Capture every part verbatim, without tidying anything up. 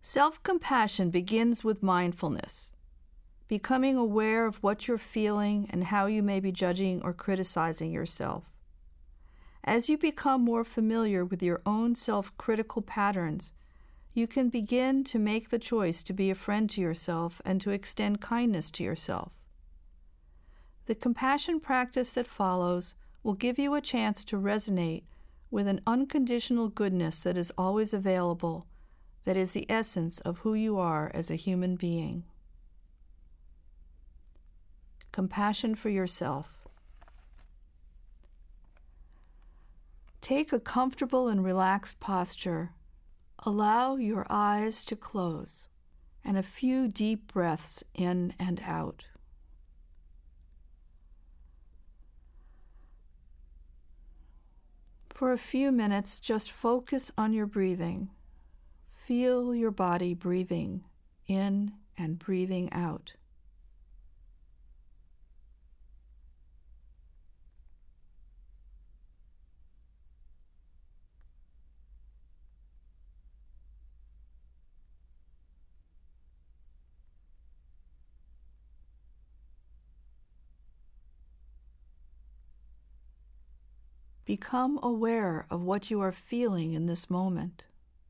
Self-compassion begins with mindfulness, becoming aware of what you're feeling and how you may be judging or criticizing yourself. As you become more familiar with your own self-critical patterns, you can begin to make the choice to be a friend to yourself and to extend kindness to yourself. The compassion practice that follows will give you a chance to resonate with an unconditional goodness that is always available, that is the essence of who you are as a human being. Compassion for yourself. Take a comfortable and relaxed posture. Allow your eyes to close and a few deep breaths in and out. For a few minutes, just focus on your breathing. Feel your body breathing in and breathing out. Become aware of what you are feeling in this moment.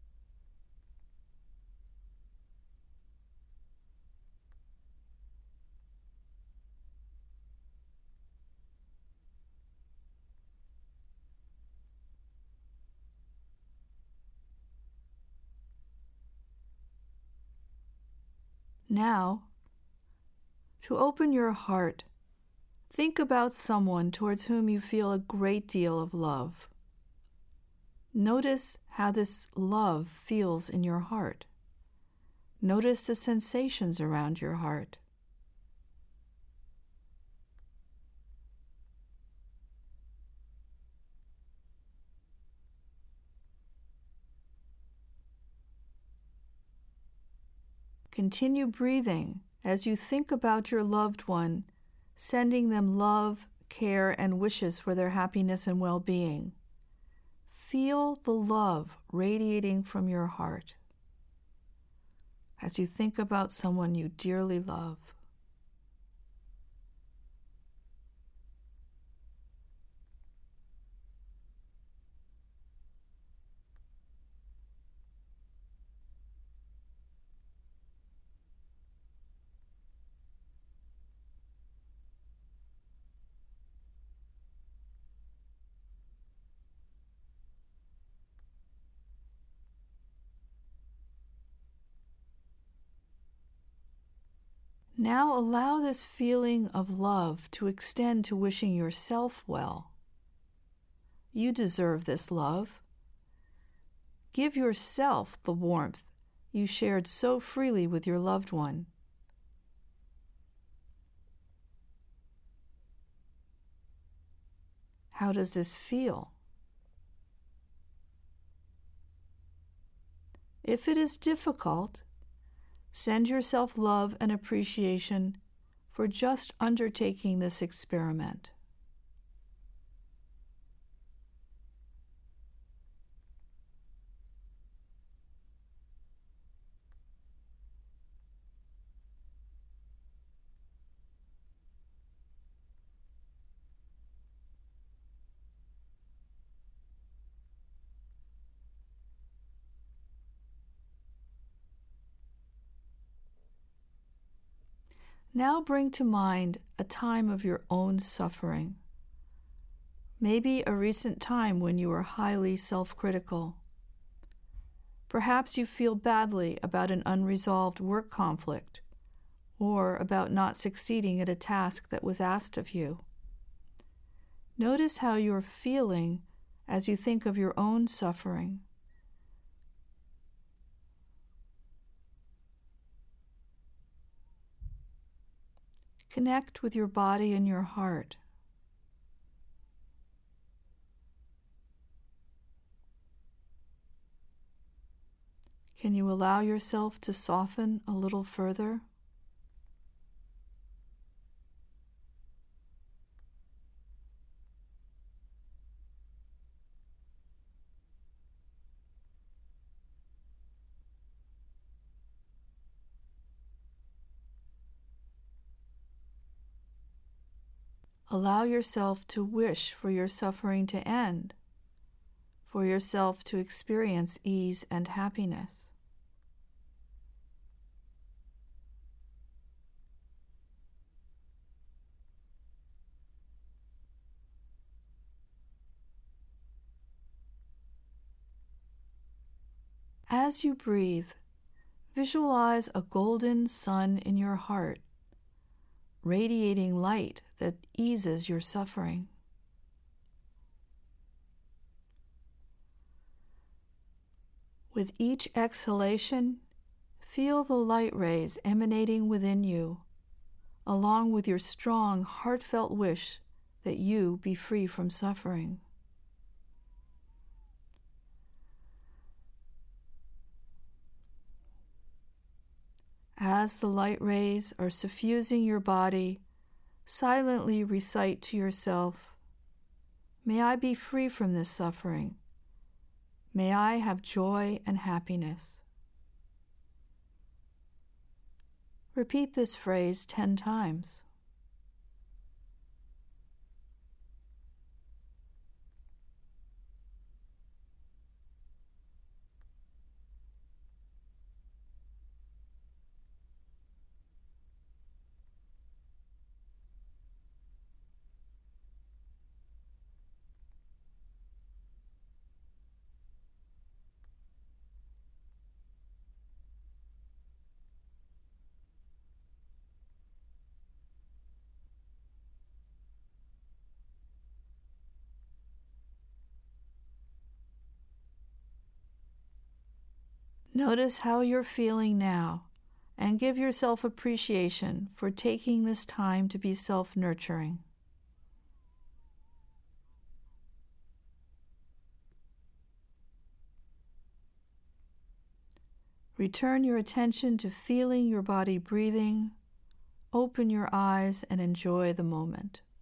Now, to open your heart, think about someone towards whom you feel a great deal of love. Notice how this love feels in your heart. Notice the sensations around your heart. Continue breathing as you think about your loved one, sending them love, care, and wishes for their happiness and well-being. Feel the love radiating from your heart as you think about someone you dearly love. Now allow this feeling of love to extend to wishing yourself well. You deserve this love. Give yourself the warmth you shared so freely with your loved one. How does this feel? If it is difficult, send yourself love and appreciation for just undertaking this experiment. Now bring to mind a time of your own suffering. Maybe a recent time when you were highly self-critical. Perhaps you feel badly about an unresolved work conflict or about not succeeding at a task that was asked of you. Notice how you're feeling as you think of your own suffering. Connect with your body and your heart. Can you allow yourself to soften a little further? Allow yourself to wish for your suffering to end, for yourself to experience ease and happiness. As you breathe, visualize a golden sun in your heart, radiating light that eases your suffering. With each exhalation, feel the light rays emanating within you, along with your strong, heartfelt wish that you be free from suffering. As the light rays are suffusing your body, silently recite to yourself, "May I be free from this suffering. May I have joy and happiness." Repeat this phrase ten times. Notice how you're feeling now, and give yourself appreciation for taking this time to be self-nurturing. Return your attention to feeling your body breathing. Open your eyes and enjoy the moment.